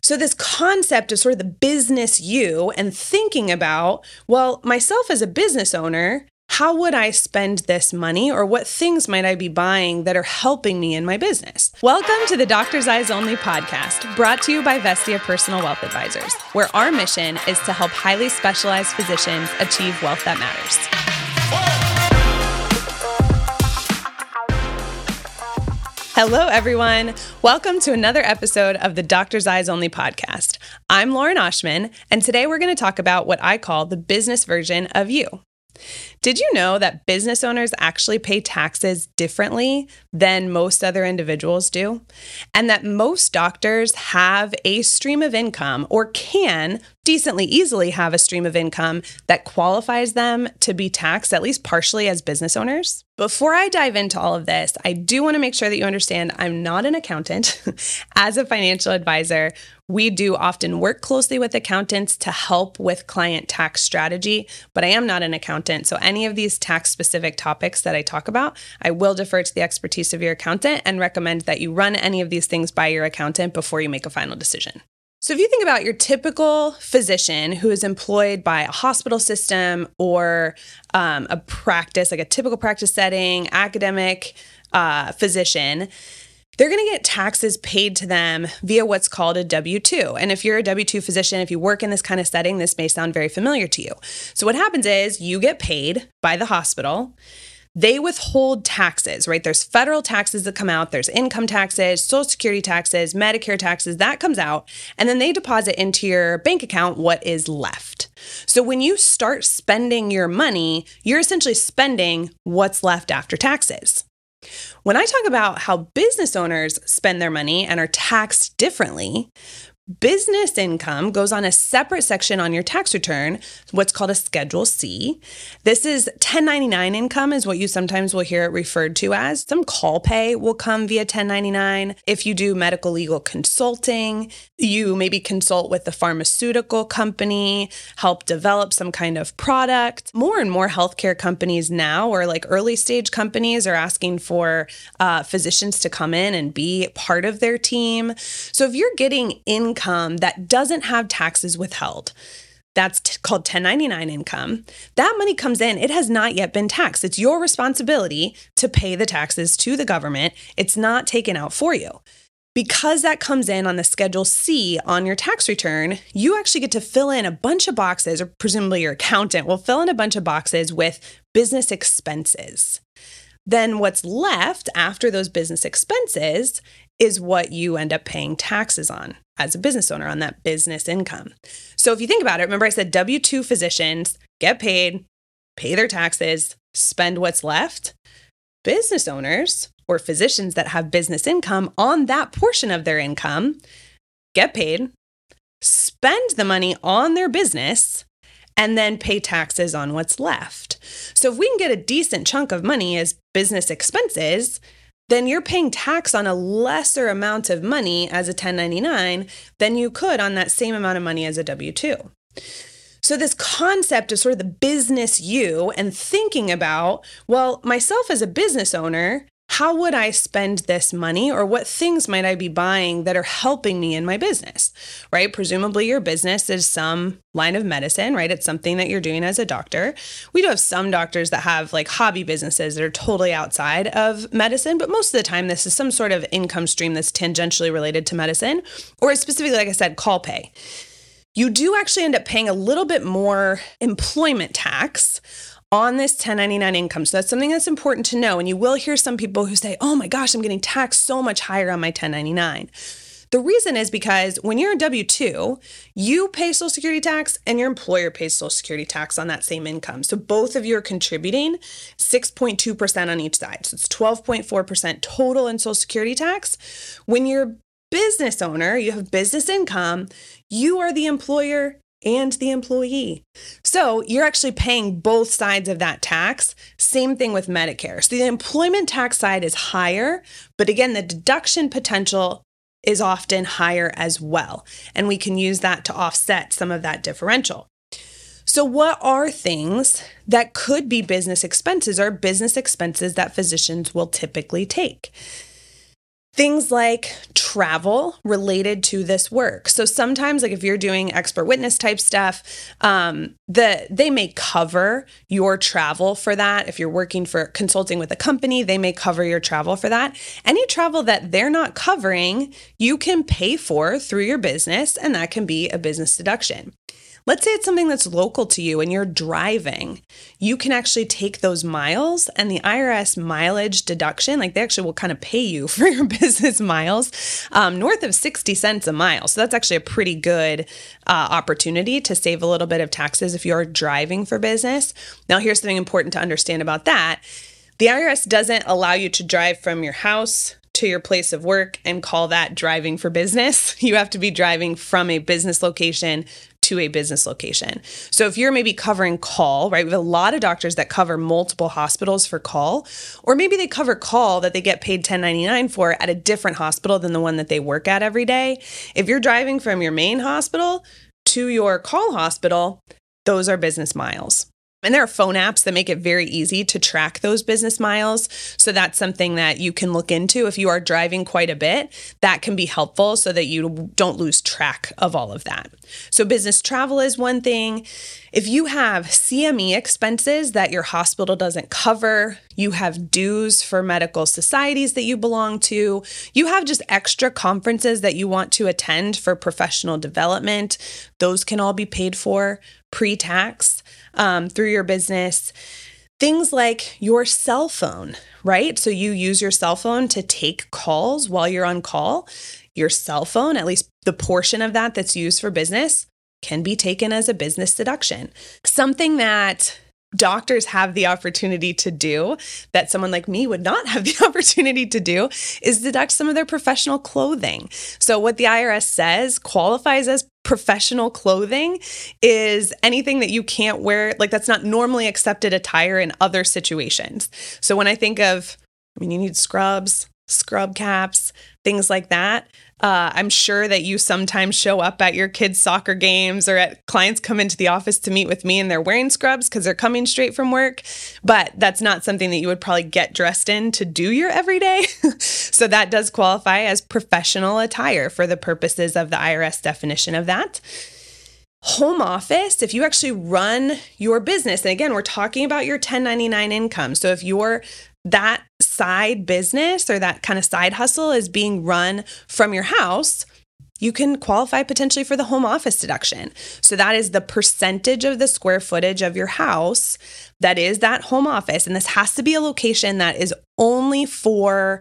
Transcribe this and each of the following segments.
So this concept of sort of the business you and thinking about, well, myself as a business owner, how would I spend this money, or what things might I be buying that are helping me in my business? Welcome to the Doctor's Eyes Only podcast, brought to you by Vestia Personal Wealth Advisors, where our mission is to help highly specialized physicians achieve wealth that matters. Hello, everyone. Welcome to another episode of the Doctor's Eyes Only podcast. I'm Lauren Oshman, and today we're going to talk about what I call the business version of you. Did you know that business owners actually pay taxes differently than most other individuals do? And that most doctors have a stream of income, or can decently easily have a stream of income that qualifies them to be taxed at least partially as business owners? Before I dive into all of this, I do want to make sure that you understand I'm not an accountant. As a financial advisor, we do often work closely with accountants to help with client tax strategy, but I am not an accountant. So any of these tax-specific topics that I talk about, I will defer to the expertise of your accountant and recommend that you run any of these things by your accountant before you make a final decision. So if you think about your typical physician who is employed by a hospital system or a practice, like a typical practice setting, academic physician, they're going to get taxes paid to them via what's called a W-2. And if you're a W-2 physician, if you work in this kind of setting, this may sound very familiar to you. So what happens is you get paid by the hospital. They withhold taxes, right? There's federal taxes that come out. There's income taxes, Social Security taxes, Medicare taxes, that comes out. And then they deposit into your bank account what is left. So when you start spending your money, you're essentially spending what's left after taxes. When I talk about how business owners spend their money and are taxed differently, business income goes on a separate section on your tax return, what's called a Schedule C. This is 1099 income is what you sometimes will hear it referred to as. Some call pay will come via 1099. If you do medical legal consulting, you maybe consult with the pharmaceutical company, help develop some kind of product. More and more healthcare companies now, or like early stage companies, are asking for physicians to come in and be part of their team. So if you're getting income that doesn't have taxes withheld, that's called 1099 income. That money comes in, it has not yet been taxed. It's your responsibility to pay the taxes to the government. It's not taken out for you. Because that comes in on the Schedule C on your tax return, you actually get to fill in a bunch of boxes, or presumably your accountant will fill in a bunch of boxes with business expenses. Then what's left after those business expenses is what you end up paying taxes on as a business owner, on that business income. So if you think about it, remember I said W-2 physicians get paid, pay their taxes, spend what's left. Business owners or physicians that have business income on that portion of their income get paid, spend the money on their business, and then pay taxes on what's left. So if we can get a decent chunk of money as business expenses, then you're paying tax on a lesser amount of money as a 1099 than you could on that same amount of money as a W-2. So this concept of sort of the business you and thinking about, well, myself as a business owner, how would I spend this money, or what things might I be buying that are helping me in my business, right? Presumably your business is some line of medicine, right? It's something that you're doing as a doctor. We do have some doctors that have like hobby businesses that are totally outside of medicine, but most of the time this is some sort of income stream that's tangentially related to medicine, or specifically, like I said, call pay. You do actually end up paying a little bit more employment tax on this 1099 income. So that's something that's important to know. And you will hear some people who say, oh my gosh, I'm getting taxed so much higher on my 1099. The reason is because when you're a W-2, you pay Social Security tax and your employer pays Social Security tax on that same income. So both of you are contributing 6.2% on each side. So it's 12.4% total in Social Security tax. When you're a business owner, you have business income, you are the employer and the employee. So you're actually paying both sides of that tax. Same thing with Medicare. So the employment tax side is higher, but again, the deduction potential is often higher as well. And we can use that to offset some of that differential. So what are things that could be business expenses, or business expenses that physicians will typically take? Things like travel related to this work. So sometimes, like if you're doing expert witness type stuff, they may cover your travel for that. If you're working for consulting with a company, they may cover your travel for that. Any travel that they're not covering, you can pay for through your business, and that can be a business deduction. Let's say it's something that's local to you and you're driving. You can actually take those miles, and the IRS mileage deduction, like they actually will kind of pay you for your business miles, north of 60 cents a mile. So that's actually a pretty good opportunity to save a little bit of taxes if you're driving for business. Now, here's something important to understand about that. The IRS doesn't allow you to drive from your house to your place of work and call that driving for business. You have to be driving from a business location to a business location. So if you're maybe covering call, right? We have a lot of doctors that cover multiple hospitals for call, or maybe they cover call that they get paid $10.99 for at a different hospital than the one that they work at every day. If you're driving from your main hospital to your call hospital, those are business miles. And there are phone apps that make it very easy to track those business miles. So that's something that you can look into. If you are driving quite a bit, that can be helpful so that you don't lose track of all of that. So business travel is one thing. If you have CME expenses that your hospital doesn't cover, you have dues for medical societies that you belong to, you have just extra conferences that you want to attend for professional development, those can all be paid for pre-tax through your business. Things like your cell phone, right? So you use your cell phone to take calls while you're on call. Your cell phone, at least the portion of that that's used for business, can be taken as a business deduction. Something that doctors have the opportunity to do that someone like me would not have the opportunity to do is deduct some of their professional clothing. So what the IRS says qualifies as professional clothing is anything that you can't wear, like that's not normally accepted attire in other situations. So when I think of, you need scrubs, scrub caps, things like that. I'm sure that you sometimes show up at your kids' soccer games or at clients come into the office to meet with me and they're wearing scrubs because they're coming straight from work, but that's not something that you would probably get dressed in to do your everyday. So that does qualify as professional attire for the purposes of the IRS definition of that. Home office, if you actually run your business, and again, we're talking about your 1099 income. So if you're that side business or that kind of side hustle is being run from your house, you can qualify potentially for the home office deduction. So that is the percentage of the square footage of your house that is that home office. And this has to be a location that is only for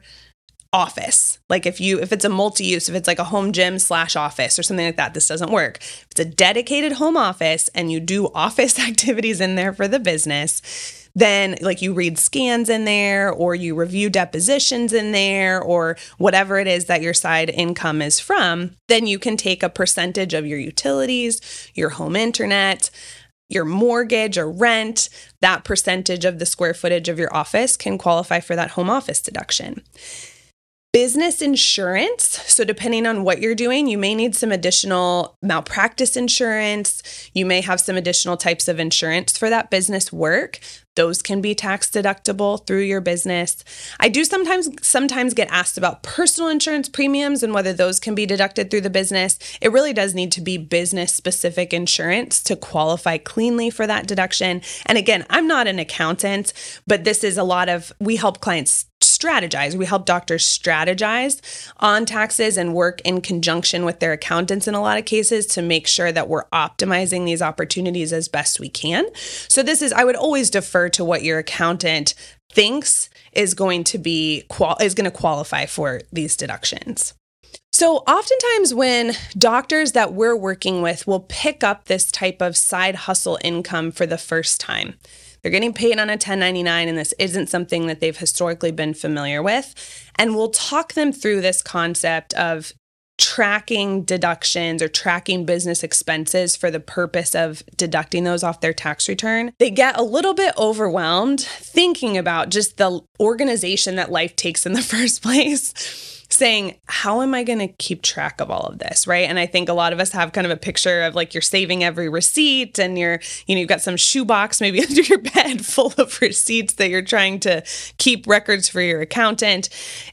office. Like if it's a multi-use, if it's like a home gym / office or something like that, this doesn't work. If it's a dedicated home office and you do office activities in there for the business, then like you read scans in there or you review depositions in there or whatever it is that your side income is from, then you can take a percentage of your utilities, your home internet, your mortgage or rent, that percentage of the square footage of your office can qualify for that home office deduction. Business insurance. So depending on what you're doing, you may need some additional malpractice insurance. You may have some additional types of insurance for that business work. Those can be tax deductible through your business. I do sometimes get asked about personal insurance premiums and whether those can be deducted through the business. It really does need to be business specific insurance to qualify cleanly for that deduction. And again, I'm not an accountant, but this is we help clients strategize. We help doctors strategize on taxes and work in conjunction with their accountants in a lot of cases to make sure that we're optimizing these opportunities as best we can. So I would always defer to what your accountant thinks is going to qualify for these deductions. So oftentimes when doctors that we're working with will pick up this type of side hustle income for the first time, they're getting paid on a 1099 and this isn't something that they've historically been familiar with. And we'll talk them through this concept of tracking deductions or tracking business expenses for the purpose of deducting those off their tax return. They get a little bit overwhelmed thinking about just the organization that life takes in the first place. saying, how am I going to keep track of all of this, right? And I think a lot of us have kind of a picture of like you're saving every receipt and you've got some shoebox maybe under your bed full of receipts that you're trying to keep records for your accountant.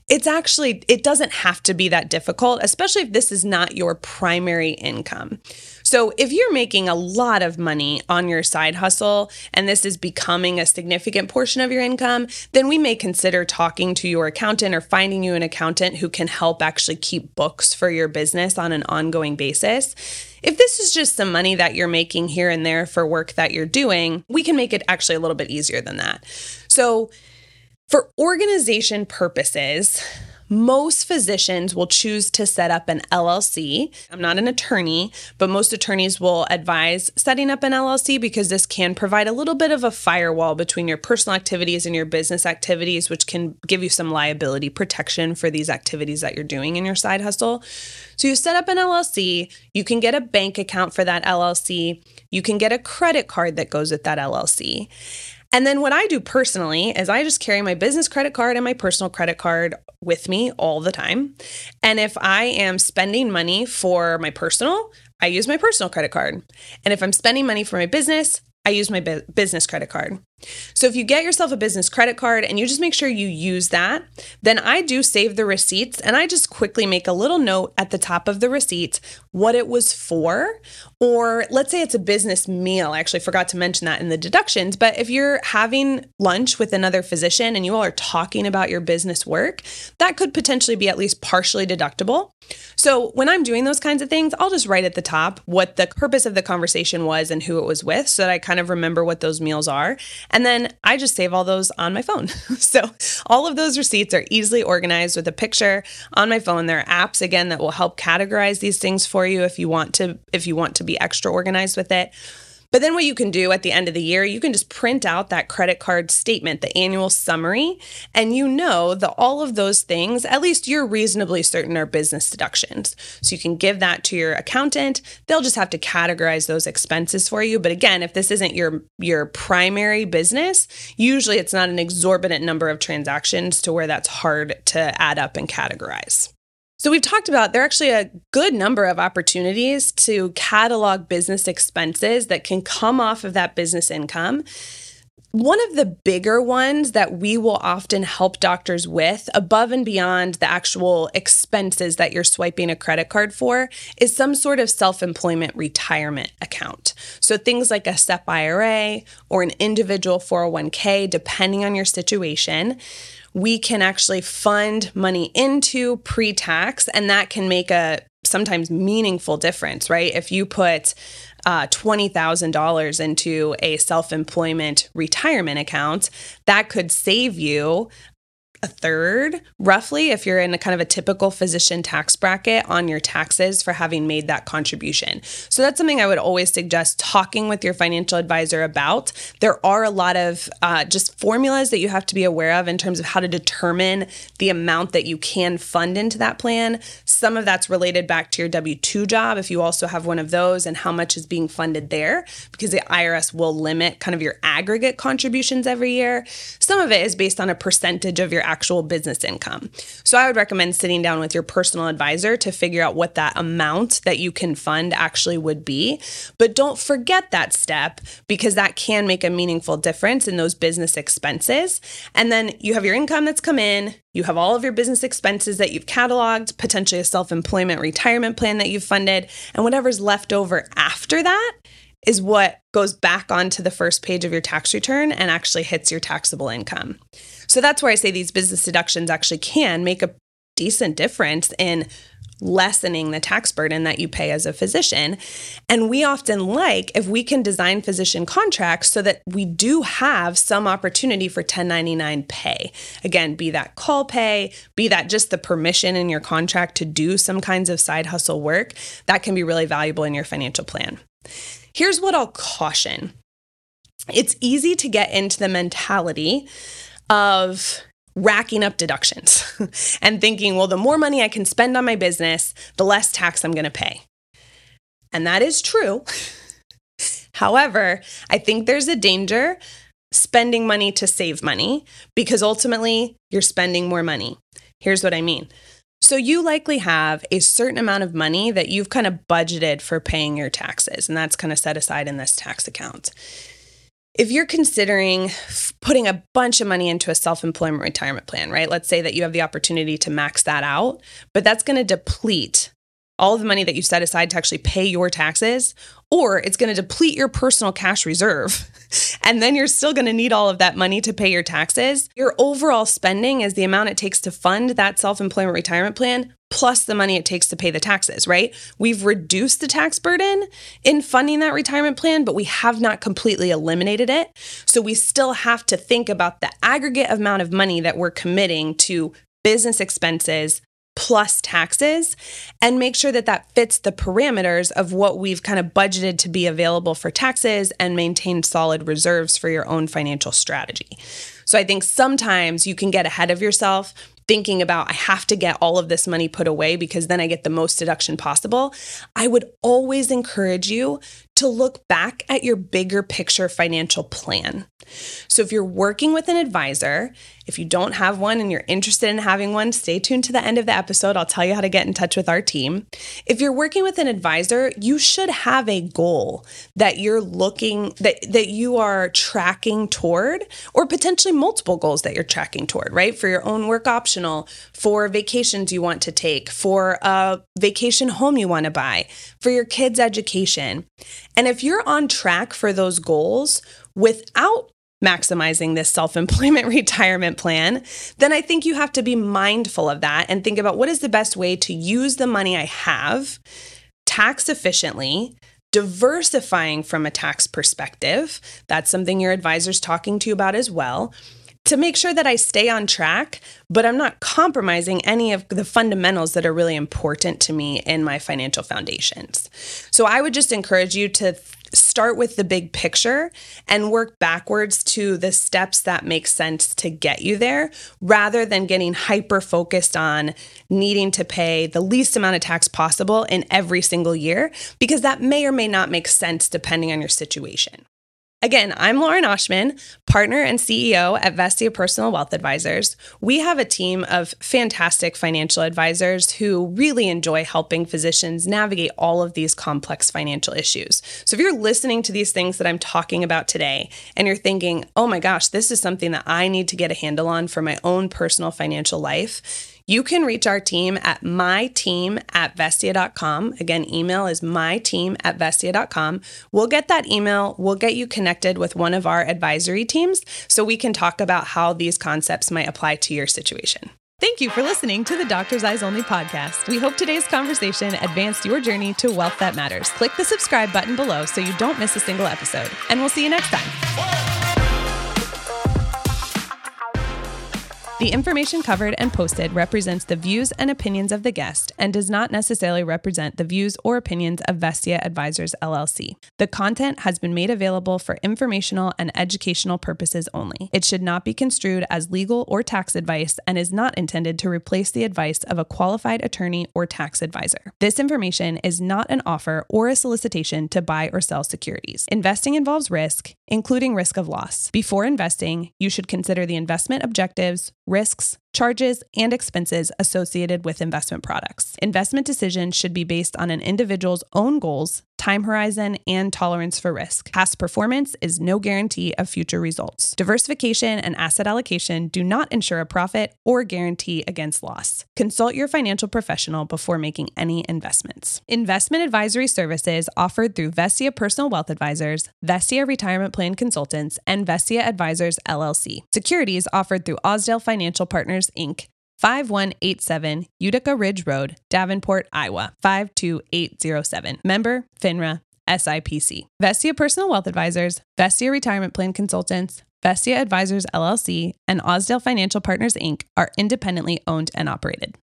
It doesn't have to be that difficult, especially if this is not your primary income. So if you're making a lot of money on your side hustle and this is becoming a significant portion of your income, then we may consider talking to your accountant or finding you an accountant who can help actually keep books for your business on an ongoing basis. If this is just some money that you're making here and there for work that you're doing, we can make it actually a little bit easier than that. So for organization purposes, most physicians will choose to set up an LLC. I'm not an attorney, but most attorneys will advise setting up an LLC because this can provide a little bit of a firewall between your personal activities and your business activities, which can give you some liability protection for these activities that you're doing in your side hustle. So you set up an LLC, you can get a bank account for that LLC, you can get a credit card that goes with that LLC. And then what I do personally is I just carry my business credit card and my personal credit card with me all the time. And if I am spending money for my personal, I use my personal credit card. And if I'm spending money for my business, I use my business credit card. So if you get yourself a business credit card and you just make sure you use that, then I do save the receipts and I just quickly make a little note at the top of the receipt what it was for. Or let's say it's a business meal. I actually forgot to mention that in the deductions, but if you're having lunch with another physician and you all are talking about your business work, that could potentially be at least partially deductible. So when I'm doing those kinds of things, I'll just write at the top what the purpose of the conversation was and who it was with so that I kind of remember what those meals are. And then I just save all those on my phone. So all of those receipts are easily organized with a picture on my phone. There are apps, again, that will help categorize these things for you if you want to be extra organized with it. But then what you can do at the end of the year, you can just print out that credit card statement, the annual summary, and you know that all of those things, at least you're reasonably certain, are business deductions. So you can give that to your accountant. They'll just have to categorize those expenses for you. But again, if this isn't your primary business, usually it's not an exorbitant number of transactions to where that's hard to add up and categorize. So we've talked about there are actually a good number of opportunities to catalog business expenses that can come off of that business income. One of the bigger ones that we will often help doctors with, above and beyond the actual expenses that you're swiping a credit card for, is some sort of self-employment retirement account. So things like a SEP IRA or an individual 401k, depending on your situation, we can actually fund money into pre-tax, and that can make a sometimes meaningful difference, right? If you put $20,000 into a self-employment retirement account, that could save you a third, roughly, if you're in a kind of a typical physician tax bracket on your taxes for having made that contribution. So that's something I would always suggest talking with your financial advisor about. There are a lot of just formulas that you have to be aware of in terms of how to determine the amount that you can fund into that plan. Some of that's related back to your W-2 job, if you also have one of those, and how much is being funded there, because the IRS will limit kind of your aggregate contributions every year. Some of it is based on a percentage of your actual business income. So I would recommend sitting down with your personal advisor to figure out what that amount that you can fund actually would be. But don't forget that step, because that can make a meaningful difference in those business expenses. And then you have your income that's come in, you have all of your business expenses that you've cataloged, potentially a self-employment retirement plan that you've funded, and whatever's left over after that is what goes back onto the first page of your tax return and actually hits your taxable income. So that's where I say these business deductions actually can make a decent difference in lessening the tax burden that you pay as a physician. And we often like if we can design physician contracts so that we do have some opportunity for 1099 pay. Again, be that call pay, be that just the permission in your contract to do some kinds of side hustle work, that can be really valuable in your financial plan. Here's what I'll caution. It's easy to get into the mentality of racking up deductions and thinking, well, the more money I can spend on my business, the less tax I'm going to pay. And that is true. However, I think there's a danger spending money to save money, because ultimately you're spending more money. Here's what I mean. So you likely have a certain amount of money that you've kind of budgeted for paying your taxes, and that's kind of set aside in this tax account. If you're considering putting a bunch of money into a self-employment retirement plan, right? Let's say that you have the opportunity to max that out, but that's going to deplete all of the money that you set aside to actually pay your taxes, or it's going to deplete your personal cash reserve. And then you're still going to need all of that money to pay your taxes. Your overall spending is the amount it takes to fund that self-employment retirement plan plus the money it takes to pay the taxes, right? We've reduced the tax burden in funding that retirement plan, but we have not completely eliminated it. So we still have to think about the aggregate amount of money that we're committing to business expenses plus taxes and make sure that that fits the parameters of what we've kind of budgeted to be available for taxes and maintain solid reserves for your own financial strategy. So I think sometimes you can get ahead of yourself thinking about, I have to get all of this money put away because then I get the most deduction possible. I would always encourage you to look back at your bigger picture financial plan. So if you're working with an advisor, if you don't have one and you're interested in having one, stay tuned to the end of the episode. I'll tell you how to get in touch with our team. If you're working with an advisor, you should have a goal that you're looking, that you are tracking toward, or potentially multiple goals that you're tracking toward, right? For your own work optional, for vacations you want to take, for a vacation home you want to buy, for your kids' education. And if you're on track for those goals without maximizing this self-employment retirement plan, then I think you have to be mindful of that and think about what is the best way to use the money I have tax efficiently, diversifying from a tax perspective. That's something your advisor's talking to you about as well, to make sure that I stay on track, but I'm not compromising any of the fundamentals that are really important to me in my financial foundations. So I would just encourage you to start with the big picture and work backwards to the steps that make sense to get you there, rather than getting hyper focused on needing to pay the least amount of tax possible in every single year, because that may or may not make sense depending on your situation. Again, I'm Lauren Oshman, partner and CEO at Vestia Personal Wealth Advisors. We have a team of fantastic financial advisors who really enjoy helping physicians navigate all of these complex financial issues. So if you're listening to these things that I'm talking about today and you're thinking, oh my gosh, this is something that I need to get a handle on for my own personal financial life, you can reach our team at myteam@vestia.com. Again, email is myteam@vestia.com. We'll get that email. We'll get you connected with one of our advisory teams so we can talk about how these concepts might apply to your situation. Thank you for listening to the Doctor's Eyes Only podcast. We hope today's conversation advanced your journey to wealth that matters. Click the subscribe button below so you don't miss a single episode. And we'll see you next time. The information covered and posted represents the views and opinions of the guest and does not necessarily represent the views or opinions of Vestia Advisors, LLC. The content has been made available for informational and educational purposes only. It should not be construed as legal or tax advice and is not intended to replace the advice of a qualified attorney or tax advisor. This information is not an offer or a solicitation to buy or sell securities. Investing involves risk, including risk of loss. Before investing, you should consider the investment objectives, risks, charges, and expenses associated with investment products. Investment decisions should be based on an individual's own goals, time horizon, and tolerance for risk. Past performance is no guarantee of future results. Diversification and asset allocation do not ensure a profit or guarantee against loss. Consult your financial professional before making any investments. Investment advisory services offered through Vestia Personal Wealth Advisors, Vestia Retirement Plan Consultants, and Vestia Advisors, LLC. Securities offered through Osdale Financial Partners, Inc., 5187 Utica Ridge Road, Davenport, Iowa, 52807. Member, FINRA, SIPC. Vestia Personal Wealth Advisors, Vestia Retirement Plan Consultants, Vestia Advisors, LLC, and Osdale Financial Partners, Inc. are independently owned and operated.